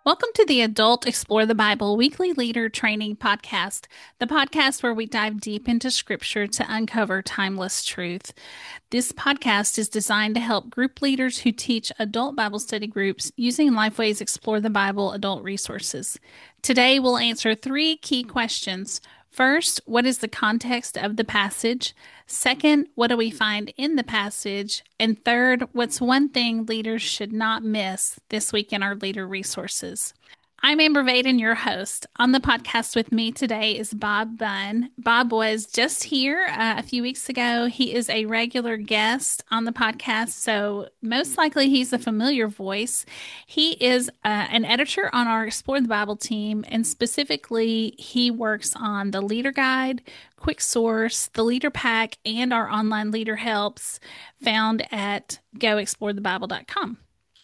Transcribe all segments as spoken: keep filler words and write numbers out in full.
Welcome to the Adult Explore the Bible Weekly Leader Training Podcast, the podcast where we dive deep into Scripture to uncover timeless truth. This podcast is designed to help group leaders who teach adult Bible study groups using Lifeway's Explore the Bible adult resources. Today, we'll answer three key questions. First, what is the context of the passage? Second, what do we find in the passage? And third, what's one thing leaders should not miss this week in our leader resources? I'm Amber Vaden, your host. On the podcast with me today is Bob Bunn. Bob was just here uh, a few weeks ago. He is a regular guest on the podcast, so most likely he's a familiar voice. He is uh, an editor on our Explore the Bible team, and specifically, he works on the Leader Guide, Quick Source, the Leader Pack, and our online leader helps found at go explore the bible dot com.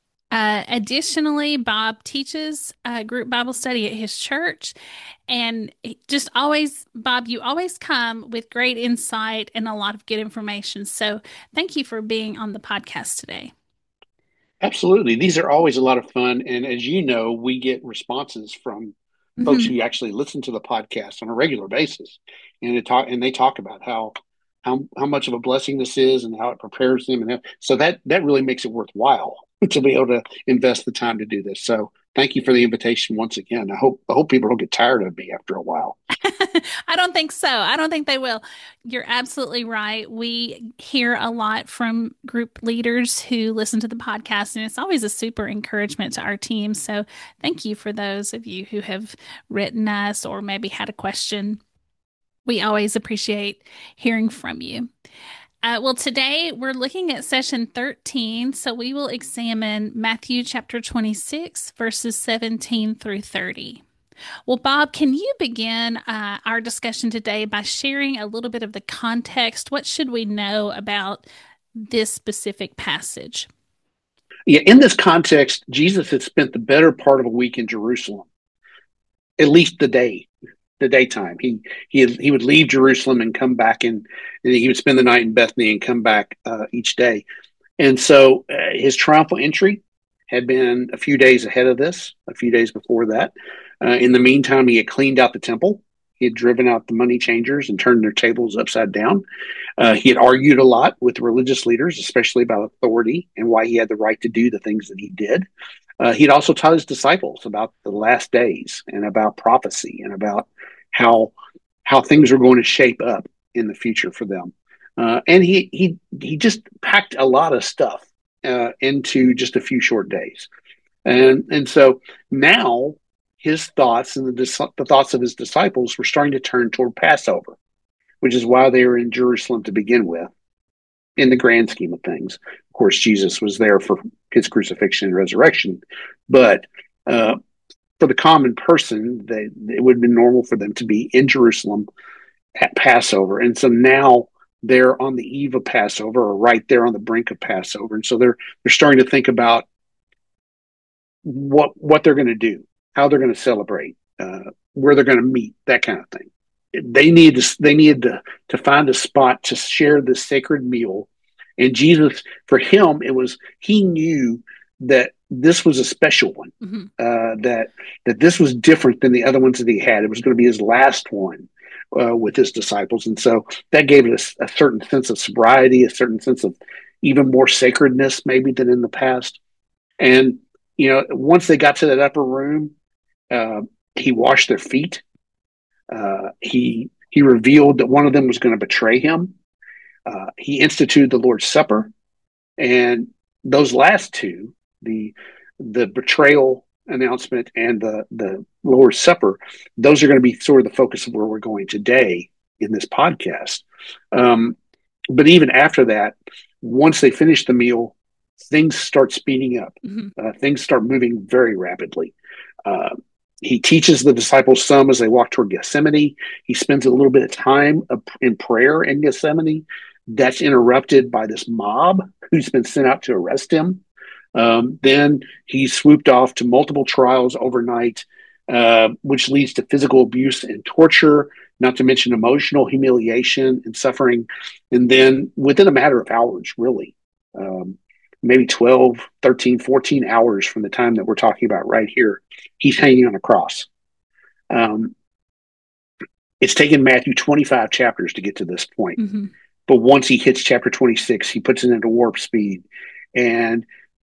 Uh, additionally, Bob teaches a group Bible study at his church. And just always, Bob, you always come with great insight and a lot of good information. So thank you for being on the podcast today. Absolutely. These are always a lot of fun. And as you know, we get responses from folks Mm-hmm. who actually listen to the podcast on a regular basis. And it talk and they talk about how how how much of a blessing this is and how it prepares them. And how, so that that really makes it worthwhile to be able to invest the time to do this. So thank you for the invitation once again. I hope I hope people don't get tired of me after a while. I don't think so. I don't think they will. You're absolutely right. We hear a lot from group leaders who listen to the podcast, and it's always a super encouragement to our team. So thank you for those of you who have written us or maybe had a question. We always appreciate hearing from you. Uh, well, today we're looking at session thirteen, so we will examine Matthew chapter twenty-six, verses seventeen through thirty. Well, Bob, can you begin uh, our discussion today by sharing a little bit of the context? What should we know about this specific passage? Yeah, in this context, Jesus had spent the better part of a week in Jerusalem, at least the day. The daytime. He he he would leave Jerusalem and come back, and, and he would spend the night in Bethany and come back uh, each day. And so uh, his triumphal entry had been a few days ahead of this, a few days before that. Uh, in the meantime, he had cleaned out the temple. He had driven out the money changers and turned their tables upside down. Uh, he had argued a lot with religious leaders, especially about authority and why he had the right to do the things that he did. Uh, he'd also taught his disciples about the last days and about prophecy and about how how things are going to shape up in the future for them. Uh, and he he he just packed a lot of stuff uh, into just a few short days. And and so now his thoughts and the, the thoughts of his disciples were starting to turn toward Passover, which is why they were in Jerusalem to begin with, in the grand scheme of things. Of course, Jesus was there for his crucifixion and resurrection, but uh, for the common person, they, it would have been normal for them to be in Jerusalem at Passover. And so now they're on the eve of Passover, or right there on the brink of Passover. And so they're they're starting to think about what what they're going to do, how they're going to celebrate, uh, where they're going to meet, that kind of thing. They need to they needed to to find a spot to share this sacred meal. And Jesus, for him, it was he knew that this was a special one, Mm-hmm. uh, that that this was different than the other ones that he had. It was going to be his last one uh, with his disciples, and so that gave it a, a certain sense of sobriety, a certain sense of even more sacredness, maybe than in the past. And you know, once they got to that upper room, uh, he washed their feet. Uh, he he revealed that one of them was going to betray him. Uh, he instituted the Lord's Supper, and those last two, the the betrayal announcement and the the Lord's Supper, those are going to be sort of the focus of where we're going today in this podcast. Um, but even after that, once they finish the meal, things start speeding up. Mm-hmm. Uh, things start moving very rapidly. Uh, he teaches the disciples some as they walk toward Gethsemane. He spends a little bit of time in prayer in Gethsemane. That's interrupted by this mob who's been sent out to arrest him. Um, then he's swooped off to multiple trials overnight, uh, which leads to physical abuse and torture, not to mention emotional humiliation and suffering. And then within a matter of hours, really, um, maybe twelve, thirteen, fourteen hours from the time that we're talking about right here. He's hanging on a cross. Um, it's taken Matthew twenty-five chapters to get to this point. Mm-hmm. But once he hits chapter twenty-six, he puts it into warp speed. And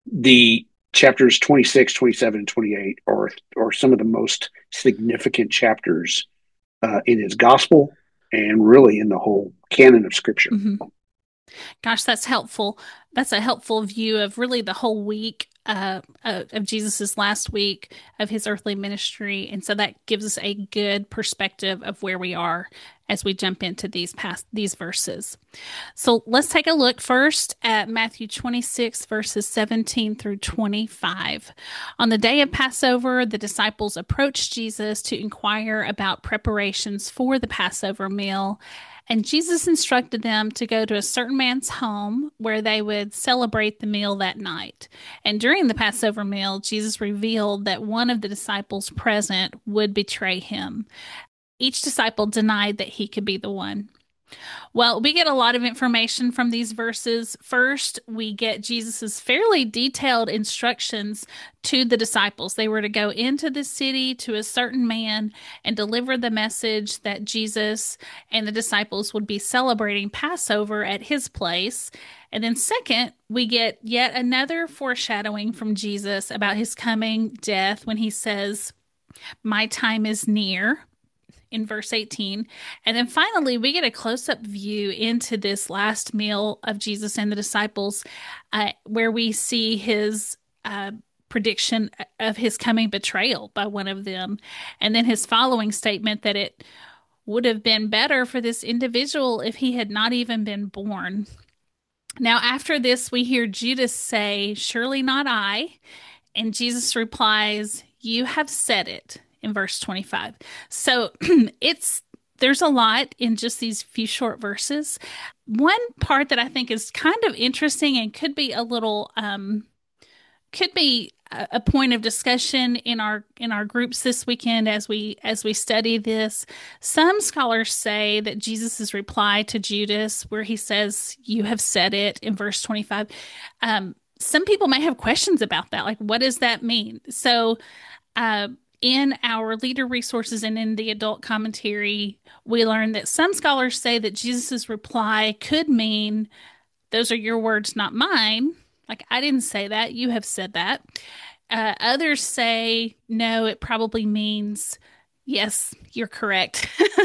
the chapters twenty-six, twenty-seven, and twenty-eight are, are some of the most significant chapters uh, in his gospel and really in the whole canon of Scripture. Mm-hmm. Gosh, that's helpful. That's a helpful view of really the whole week uh, uh, of Jesus's last week of his earthly ministry. And so that gives us a good perspective of where we are as we jump into these past these verses. So let's take a look first at Matthew twenty-six, verses seventeen through twenty-five. On the day of Passover, the disciples approached Jesus to inquire about preparations for the Passover meal. And Jesus instructed them to go to a certain man's home where they would celebrate the meal that night. And during the Passover meal, Jesus revealed that one of the disciples present would betray him. Each disciple denied that he could be the one. Well, we get a lot of information from these verses. First, we get Jesus's fairly detailed instructions to the disciples. They were to go into the city to a certain man and deliver the message that Jesus and the disciples would be celebrating Passover at his place. And then second, we get yet another foreshadowing from Jesus about his coming death when he says, "My time is near," in verse eighteen. And then finally, we get a close-up view into this last meal of Jesus and the disciples, uh, where we see his uh, prediction of his coming betrayal by one of them, and then his following statement that it would have been better for this individual if he had not even been born. Now, after this, we hear Judas say, "Surely not I." And Jesus replies, "You have said it," in verse twenty-five. So it's there's a lot in just these few short verses. One part that I think is kind of interesting and could be a little um, could be a, a point of discussion in our in our groups this weekend as we as we study this. Some scholars say that Jesus's reply to Judas, where he says, "You have said it," in verse twenty-five. Um, some people may have questions about that, like what does that mean? So. Uh, In our leader resources and in the adult commentary, we learned that some scholars say that Jesus's reply could mean, "Those are your words, not mine." Like, I didn't say that. You have said that. Uh, others say, no, it probably means, "Yes, you're correct."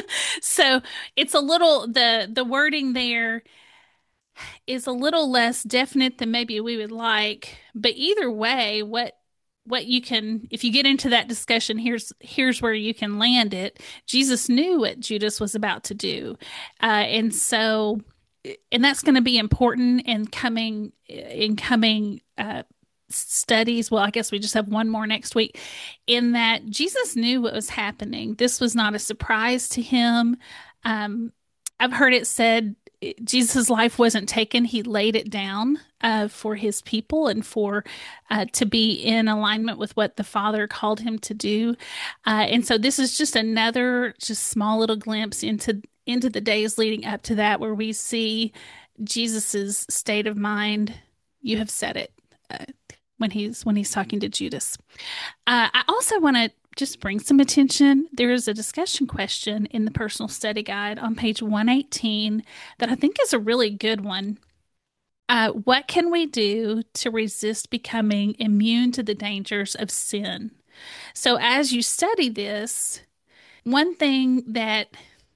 So it's a little, the, the wording there is a little less definite than maybe we would like. But either way, what what you can, if you get into that discussion, here's here's where you can land it. Jesus knew what Judas was about to do, uh, and so, and that's going to be important in coming in coming uh, studies. Well, I guess we just have one more next week. In that Jesus knew what was happening. This was not a surprise to him. Um, I've heard it said Jesus' life wasn't taken; he laid it down uh, for his people and for uh, to be in alignment with what the Father called him to do. Uh, and so, this is just another, just small little glimpse into into the days leading up to that, where we see Jesus's state of mind. You have said it uh, when he's when he's talking to Judas. Uh, I also want to just bring some attention. There is a discussion question in the personal study guide on page one eighteen that I think is a really good one. Uh, what can we do to resist becoming immune to the dangers of sin? So as you study this, one thing that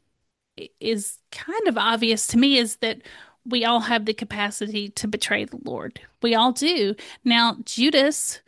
is kind of obvious to me is that we all have the capacity to betray the Lord. We all do. Now, Judas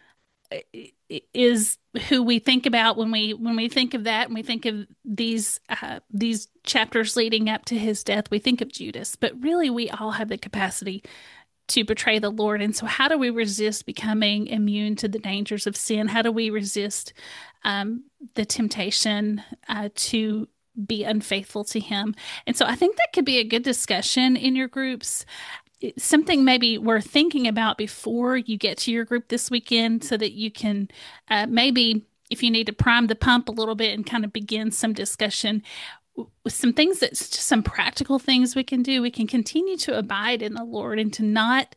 is who we think about when we when we think of that, and we think of these uh, these chapters leading up to his death. We think of Judas, but really we all have the capacity to betray the Lord. And so, how do we resist becoming immune to the dangers of sin? How do we resist um, the temptation uh, to be unfaithful to Him? And so, I think that could be a good discussion in your groups. Something maybe worth thinking about before you get to your group this weekend, so that you can uh, maybe, if you need to prime the pump a little bit and kind of begin some discussion with some things, that's just some practical things we can do. We can continue to abide in the Lord and to not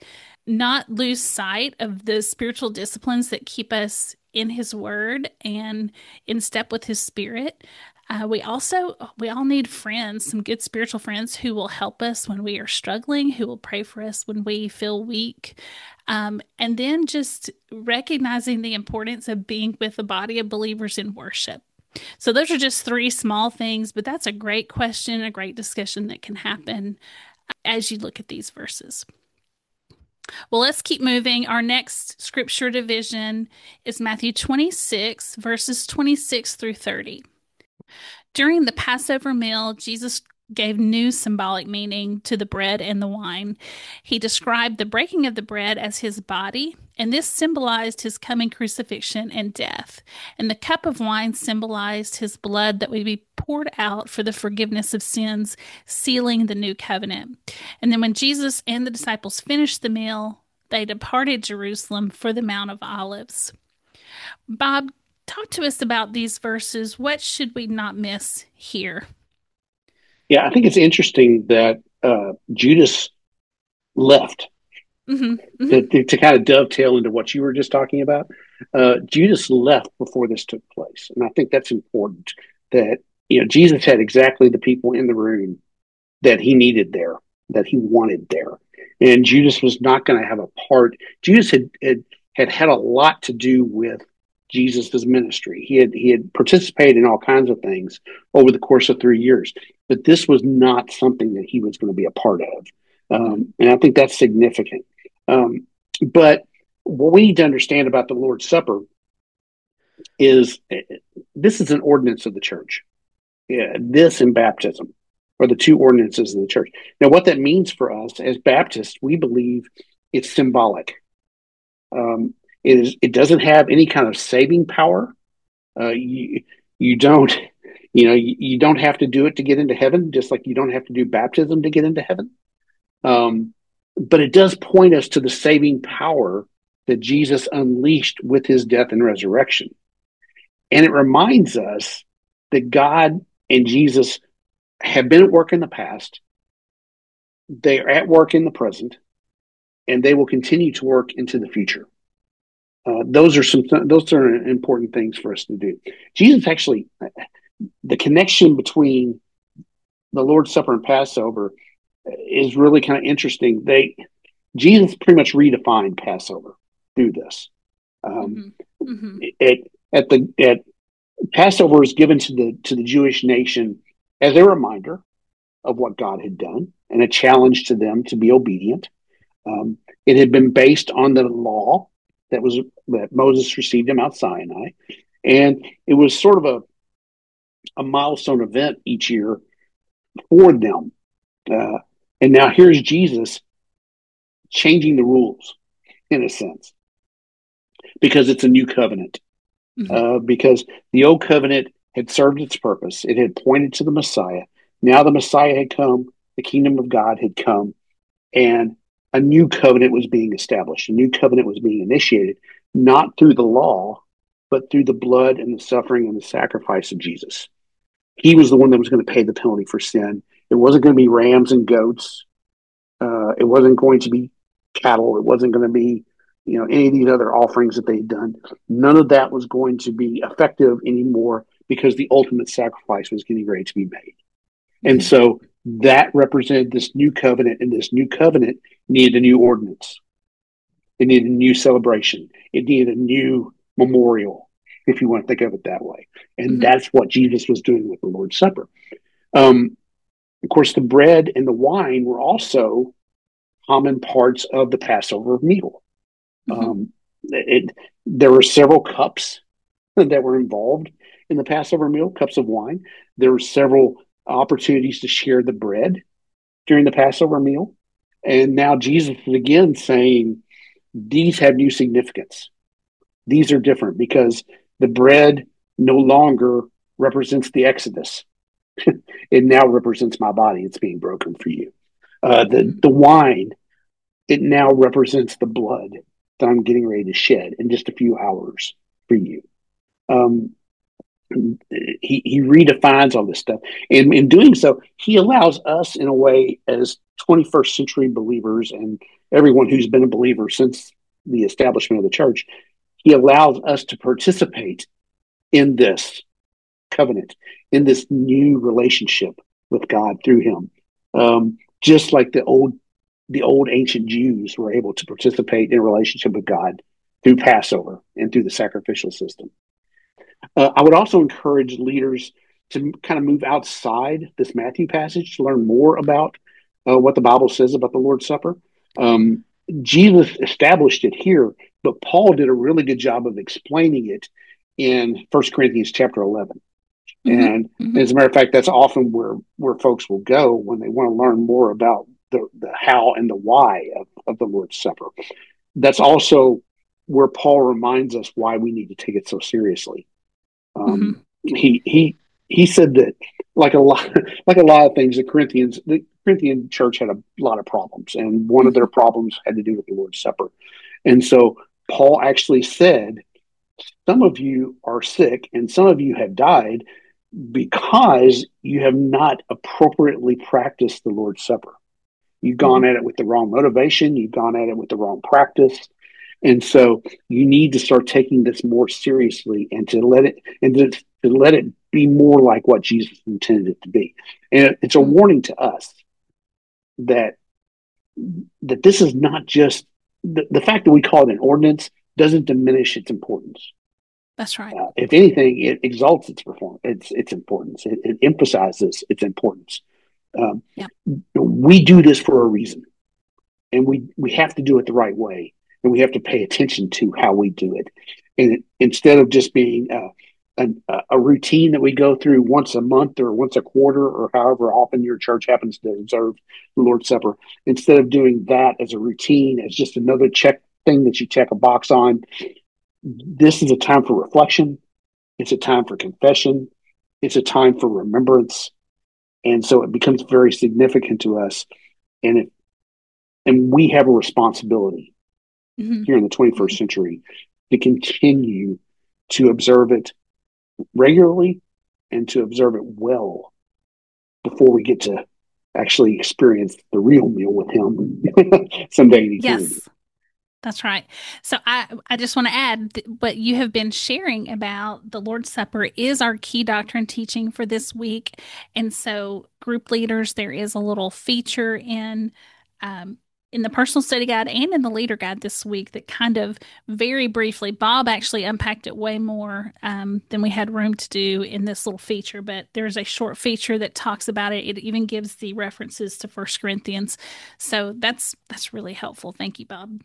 not lose sight of the spiritual disciplines that keep us in his word and in step with his spirit. Uh, we also we all need friends, some good spiritual friends who will help us when we are struggling, who will pray for us when we feel weak. Um, and then just recognizing the importance of being with a body of believers in worship. So those are just three small things, but that's a great question, a great discussion that can happen as you look at these verses. Well, let's keep moving. Our next scripture division is Matthew twenty-six, verses twenty-six through thirty. During the Passover meal, Jesus gave new symbolic meaning to the bread and the wine. He described the breaking of the bread as his body, and this symbolized his coming crucifixion and death. And the cup of wine symbolized his blood that would be poured out for the forgiveness of sins, sealing the new covenant. And then when Jesus and the disciples finished the meal, they departed Jerusalem for the Mount of Olives. Bob, talk to us about these verses. What should we not miss here? Yeah, I think it's interesting that uh, Judas left. Mm-hmm, mm-hmm. To, to, to kind of dovetail into what you were just talking about. Uh, Judas left before this took place. And I think that's important that, you know, Jesus had exactly the people in the room that he needed there, that he wanted there. And Judas was not going to have a part. Judas had, had had had a lot to do with Jesus' ministry. He had he had participated in all kinds of things over the course of three years, but this was not something that he was going to be a part of. Um, and I think that's significant. Um, but what we need to understand about the Lord's Supper is this is an ordinance of the church. Yeah, this and baptism are the two ordinances of the church. Now, what that means for us as Baptists, we believe it's symbolic. Um, it is. It doesn't have any kind of saving power. Uh, you you don't you know you, you don't have to do it to get into heaven, just like you don't have to do baptism to get into heaven. Um, but it does point us to the saving power that Jesus unleashed with his death and resurrection. And it reminds us that God and Jesus have been at work in the past, they are at work in the present, and they will continue to work into the future. Uh, those are some those are important things for us to do. Jesus actually, the connection between the Lord's Supper and Passover is really kind of interesting. They Jesus pretty much redefined Passover through this. Um, mm-hmm. Mm-hmm. It, at the at Passover was given to the to the Jewish nation as a reminder of what God had done and a challenge to them to be obedient. Um, it had been based on the law that was that Moses received at Mount Sinai, and it was sort of a a milestone event each year for them. Uh, and now here's Jesus changing the rules in a sense because it's a new covenant. Mm-hmm. Uh, because the old covenant had served its purpose. It had pointed to the Messiah. Now the Messiah had come, the kingdom of God had come, and a new covenant was being established. A new covenant was being initiated, not through the law, but through the blood and the suffering and the sacrifice of Jesus. He was the one that was going to pay the penalty for sin. It wasn't going to be rams and goats. Uh, it wasn't going to be cattle. It wasn't going to be, you know, any of these other offerings that they'd done. None of that was going to be effective anymore because the ultimate sacrifice was getting ready to be made. And so that represented this new covenant, and this new covenant needed a new ordinance. It needed a new celebration. It needed a new memorial, if you want to think of it that way. And mm-hmm. that's what Jesus was doing with the Lord's Supper. Um, of course, the bread and the wine were also common parts of the Passover meal. Mm-hmm. Um, it, there were several cups that were involved in the Passover meal, cups of wine. There were several opportunities to share the bread during the Passover meal. And now Jesus is again saying, these have new significance. These are different because the bread no longer represents the Exodus. It now represents my body. It's being broken for you. Uh, the, the wine, it now represents the blood that I'm getting ready to shed in just a few hours for you. Um, he, he redefines all this stuff. And in doing so, he allows us, in a way, as twenty-first century believers and everyone who's been a believer since the establishment of the church, he allows us to participate in this covenant, in this new relationship with God through him. Um, just like the old the old ancient Jews were able to participate in a relationship with God through Passover and through the sacrificial system. Uh, I would also encourage leaders to kind of move outside this Matthew passage to learn more about uh, what the Bible says about the Lord's Supper. Um, Jesus established it here, but Paul did a really good job of explaining it in First Corinthians chapter eleven. Mm-hmm. And Mm-hmm. as a matter of fact, that's often where, where folks will go when they want to learn more about the, the how and the why of, of the Lord's Supper. That's also where Paul reminds us why we need to take it so seriously. Mm-hmm. Um, he he he said that, like a lot like a lot of things, the Corinthians the Corinthian church had a lot of problems, and one of their Mm-hmm. problems had to do with the Lord's Supper. And so Paul actually said, some of you are sick and some of you have died because you have not appropriately practiced the Lord's Supper. You've Mm-hmm. gone at it with the wrong motivation, you've gone at it with the wrong practice. And so you need to start taking this more seriously and to let it and to, to let it be more like what Jesus intended it to be. And it's a warning to us that that this is not just the, the fact that we call it an ordinance doesn't diminish its importance. That's right. Uh, if anything, it exalts its performance, its its importance. It, it emphasizes its importance. Um, Yeah. we do this for a reason, and we we have to do it the right way, and we have to pay attention to how we do it. And it, instead of just being uh, a, a routine that we go through once a month or once a quarter or however often your church happens to observe the Lord's Supper, instead of doing that as a routine, as just another check thing that you check a box on, this is a time for reflection. It's a time for confession. It's a time for remembrance. And so it becomes very significant to us. And it, and we have a responsibility Mm-hmm. here in the twenty-first century to continue to observe it regularly and to observe it well before we get to actually experience the real meal with him someday in eternity. Yes. That's right. So I, I just want to add th- what you have been sharing about the Lord's Supper is our key doctrine teaching for this week. And so, group leaders, there is a little feature in um, in the personal study guide and in the leader guide this week that kind of very briefly, Bob actually unpacked it way more um, than we had room to do in this little feature. But there's a short feature that talks about it. It even gives the references to First Corinthians. So that's that's really helpful. Thank you, Bob.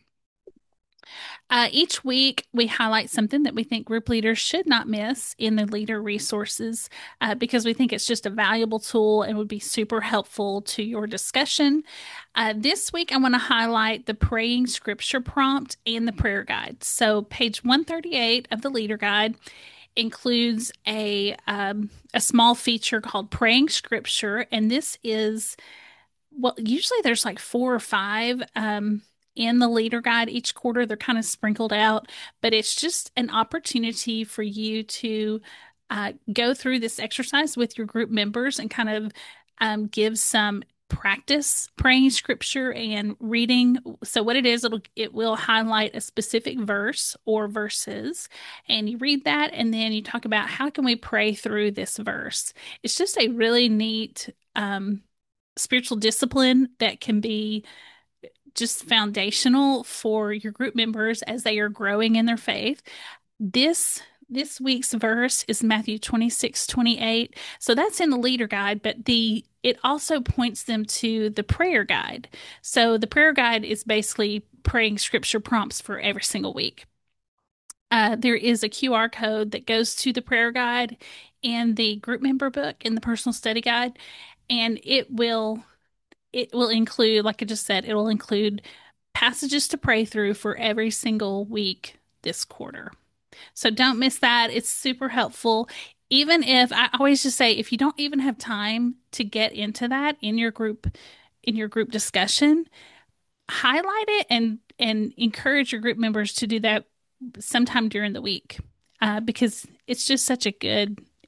Uh, each week, we highlight something that we think group leaders should not miss in the leader resources uh, because we think it's just a valuable tool and would be super helpful to your discussion. Uh, this week, I want to highlight the praying scripture prompt and the prayer guide. So, page one thirty-eight of the leader guide includes a um, a small feature called praying scripture, and this is well, usually there's like four or five um, in the leader guide each quarter. They're kind of sprinkled out, but it's just an opportunity for you to uh, go through this exercise with your group members and kind of um, give some practice praying scripture and reading. So what it is, it'll it will highlight a specific verse or verses, and you read that, and then you talk about how can we pray through this verse. It's just a really neat um, spiritual discipline that can be just foundational for your group members as they are growing in their faith. This this week's verse is Matthew twenty-six, twenty-eight. So that's in the leader guide, but the it also points them to the prayer guide. So the prayer guide is basically praying scripture prompts for every single week. Uh, there is a Q R code that goes to the prayer guide in the group member book in the personal study guide, and it will it will include, like I just said, it will include passages to pray through for every single week this quarter. So don't miss that. It's super helpful. Even if I always just say, if you don't even have time to get into that in your group, in your group discussion, highlight it and and encourage your group members to do that sometime during the week uh, because it's just such a good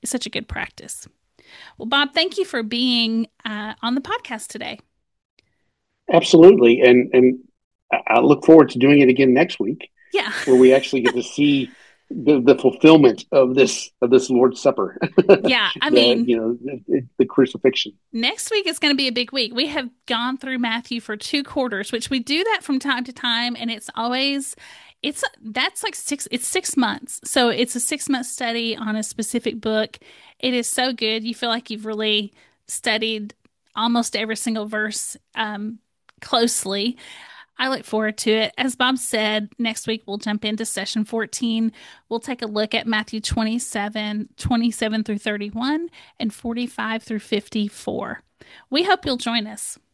It's such a good practice. Well, Bob, thank you for being uh, on the podcast today. Absolutely. And and I look forward to doing it again next week, Yeah. where we actually get to see the, the fulfillment of this of this Lord's Supper. Yeah. I the mean, you know the, the crucifixion. next week is going to be a big week. We have gone through Matthew for two quarters, which we do that from time to time, and it's always it's that's like six it's six months. So it's a six month study on a specific book. It is so good. You feel like you've really studied almost every single verse um, closely. I look forward to it. As Bob said, next week we'll jump into session fourteen. We'll take a look at Matthew twenty-seven, twenty-seven through thirty-one, and forty-five through fifty-four. We hope you'll join us.